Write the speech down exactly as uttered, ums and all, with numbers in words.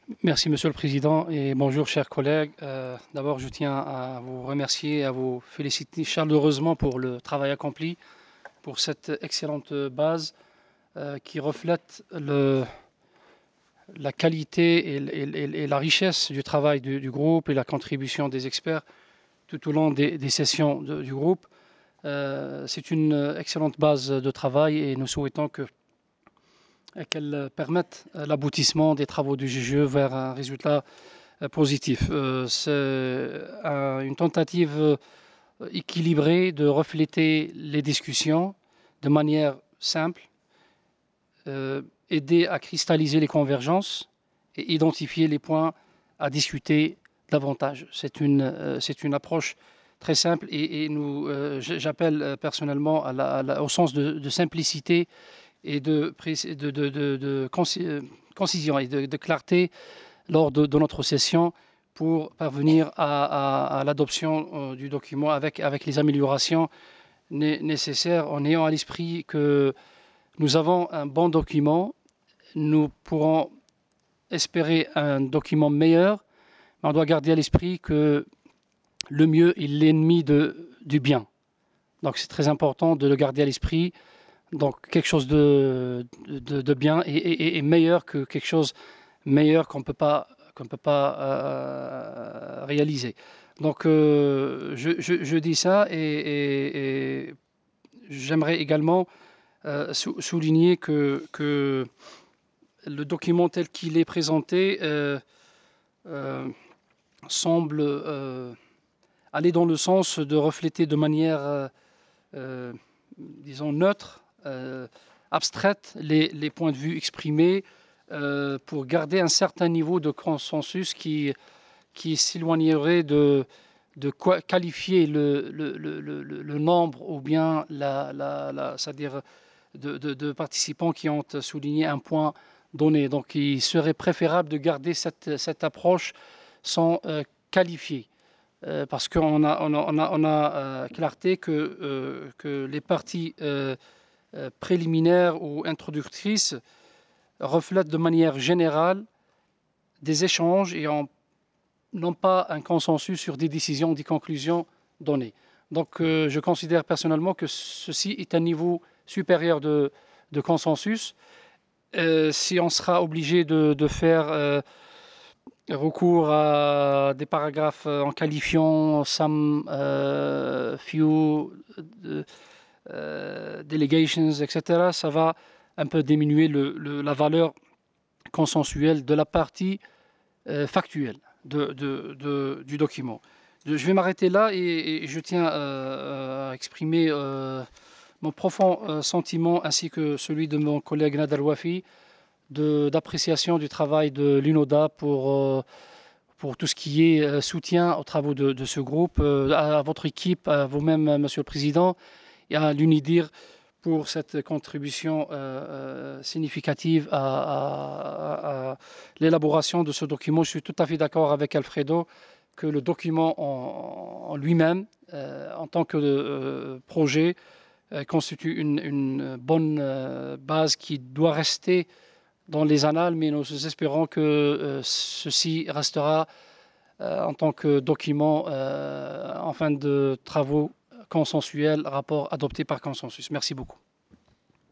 Merci Monsieur le Président et bonjour chers collègues. Euh, D'abord, je tiens à vous remercier et à vous féliciter chaleureusement pour le travail accompli, pour cette excellente base euh, qui reflète le, la qualité et, et- et la richesse du travail du, du groupe et la contribution des experts tout au long des, des sessions de- du groupe. Euh, c'est une excellente base de travail et nous souhaitons que qu'elle permette l'aboutissement des travaux du G G E vers un résultat euh, positif. Euh, c'est euh, une tentative euh, équilibrée de refléter les discussions de manière simple, euh, aider à cristalliser les convergences et identifier les points à discuter davantage. C'est une, euh, c'est une approche très simple et, et nous, euh, j'appelle euh, personnellement à la, à la, au sens de, de simplicité et de, de, de, de concision et de, de clarté lors de, de, notre session pour parvenir à, à, à l'adoption euh, du document avec, avec les améliorations né nécessaires en ayant à l'esprit que nous avons un bon document, nous pourrons espérer un document meilleur, mais on doit garder à l'esprit que le mieux est l'ennemi du bien. Donc c'est très important de le garder à l'esprit. Donc quelque chose de, de, de bien et, et, et, meilleur que quelque chose meilleur qu'on ne peut pas, qu'on peut pas euh, réaliser. Donc euh, je, je, je, dis ça et, et, et j'aimerais également euh, sou souligner que, que le document tel qu'il est présenté euh, euh, semble euh, aller dans le sens de refléter de manière, euh, euh, disons, neutre, euh, abstraite, les, les points de vue exprimés euh, pour garder un certain niveau de consensus qui, qui s'éloignerait de, de quoi qualifier le, le, le, le, le nombre ou bien la, la, la, c'est-à-dire de, de, de participants qui ont souligné un point donné. Donc il serait préférable de garder cette, cette approche sans euh, qualifier. Euh, parce qu'on a, on a, on a, on a euh, clarté que, euh, que les parties euh, euh, préliminaires ou introductrices reflètent de manière générale des échanges et en non pas un consensus sur des décisions, des conclusions données. Donc euh, je considère personnellement que ceci est un niveau supérieur de, de consensus. Euh, si on sera obligé de, de faire euh, recours à des paragraphes en qualifiant some, euh, few, euh, delegations, et cetera, ça va un peu diminuer le, le, la valeur consensuelle de la partie euh, factuelle de, de, de, du document. Je vais m'arrêter là et, et, je tiens euh, à exprimer euh, mon profond euh, sentiment ainsi que celui de mon collègue Nadal Wafi d'appréciation du travail de l'UNODA pour, euh, pour tout ce qui est euh, soutien aux travaux de, de ce groupe, euh, à, à votre équipe, à vous-même, Monsieur le Président, et à l'UNIDIR pour cette contribution euh, significative à, à, à l'élaboration de ce document. Je suis tout à fait d'accord avec Alfredo que le document en, en lui-même, euh, en tant que euh, projet, euh, constitue une, une bonne euh, base qui doit rester dans les annales, mais nous espérons que euh, ceci restera euh, en tant que document euh, en fin de travaux consensuels, rapport adopté par consensus. Merci beaucoup.